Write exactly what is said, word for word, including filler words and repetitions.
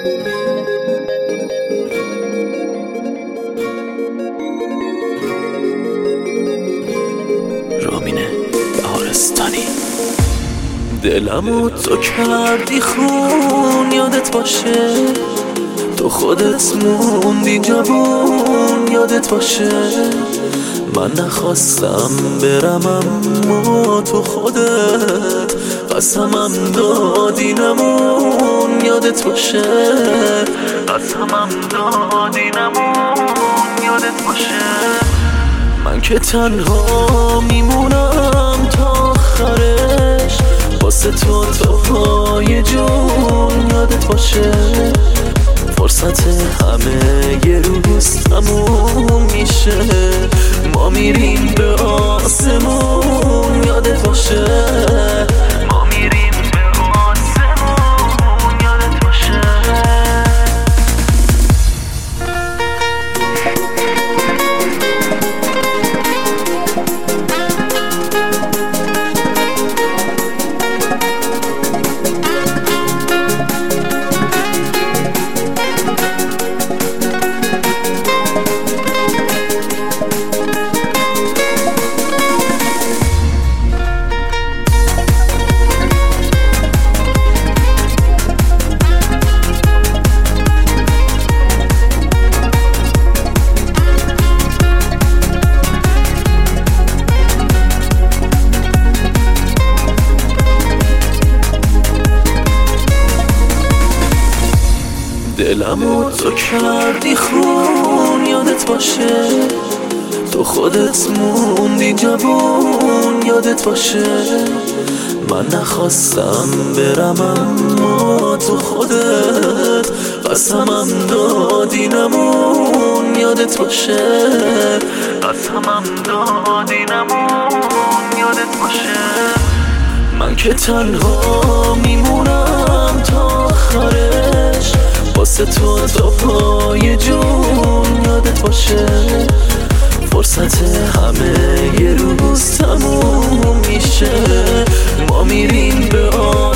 رامین بهارستانی. دلمو تو کردی خون، یادت باشه تو خودت موندی جوون، یادت باشه من نخواستم برم اما تو خودت قسمم دادی نمون، یادت باشه قسمم دادی نمون، یادت باشه من که تنها میمونم تا آخرش واسه تو تا پای جون، یادت باشه فرصت همه یه روز تموم میشه ما میریم به آسمون، یادت باشه ما میریم به آسمون، یادت باشه دلمو تو کردی خون، یادت باشه تو خودت موندی جوون، یادت باشه من نخواستم برم اما تو خودت قسمم دادی نمون، یادت باشه قسمم دادی نمون، یادت باشه من که تنها میمونم تا آخرش واسه تو تا پای جون، یادت باشه فرصت همه یه روز تموم میشه ما میریم به آن